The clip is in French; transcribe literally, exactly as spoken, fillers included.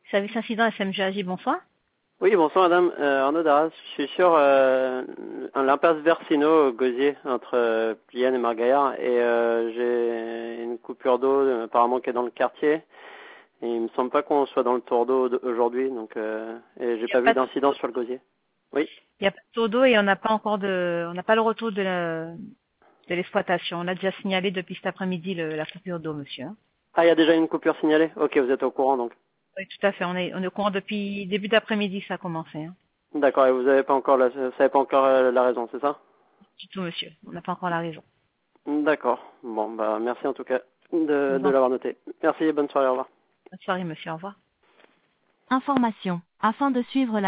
Service incident S M G A J, bonsoir. Oui, bonsoir madame. Euh, Arnaud Darras, je suis sur euh, un l'impasse Versino, Gosier, entre euh, Plienne et Margaillard, et euh, j'ai une coupure d'eau euh, apparemment qui est dans le quartier, et il me semble pas qu'on soit dans le tour d'eau d- aujourd'hui, donc euh, et j'ai Il n'y a pas pas vu de, d'incident sur le Gosier. Oui. il y a pas de taux d'eau et on n'a pas encore de, on n'a pas le retour de la- de l'exploitation. On a déjà signalé depuis cet après-midi le- la coupure d'eau, monsieur. hein. Ah, il y a déjà une coupure signalée. Ok, vous êtes au courant donc. Oui, tout à fait. On est, on est au courant depuis début d'après-midi, ça a commencé. Hein. D'accord, et vous avez pas encore la, vous savez pas encore euh, la raison, c'est ça? Du tout, monsieur. On n'a pas encore la raison. D'accord. Bon, bah merci en tout cas Je de, vous de en prie. l'avoir noté. Merci et bonne soirée, au revoir. Bonne soirée, monsieur. Au revoir. Information. Afin de suivre la